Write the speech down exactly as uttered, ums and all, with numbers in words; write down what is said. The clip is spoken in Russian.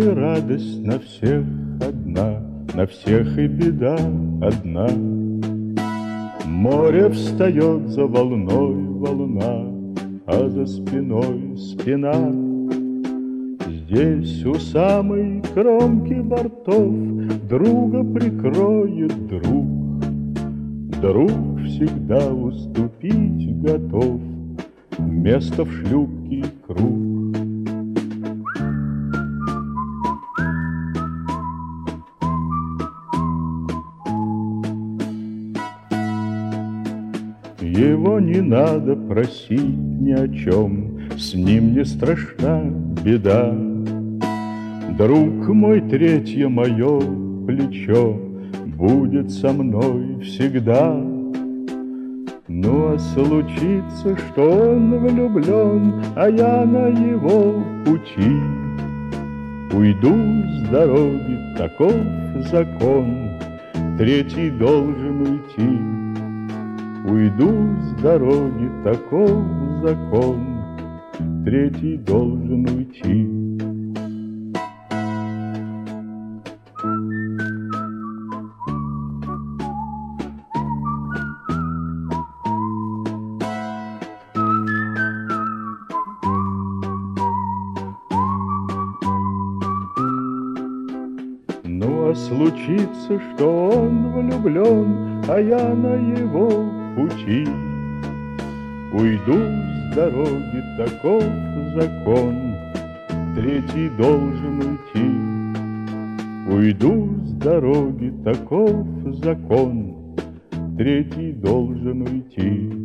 же радость на всех одна, на всех и беда одна. Море встает за волной волна, а за спиной спина. Здесь у самой кромки бортов друга прикроет друг. Друг всегда уступить готов, место в шлюпке круг. Его не надо просить ни о чем, с ним не страшна беда. Друг мой, третье мое плечо будет со мной всегда. Ну а случится, что он влюблен, а я на его пути. Уйду с дороги, таков закон, третий должен уйти. Уйду с дороги, таков закон, третий должен уйти. Ну а случится, что он влюблен, а я на его пути. Уйду с дороги, таков закон, третий должен уйти. Уйду с дороги, таков закон, третий должен уйти.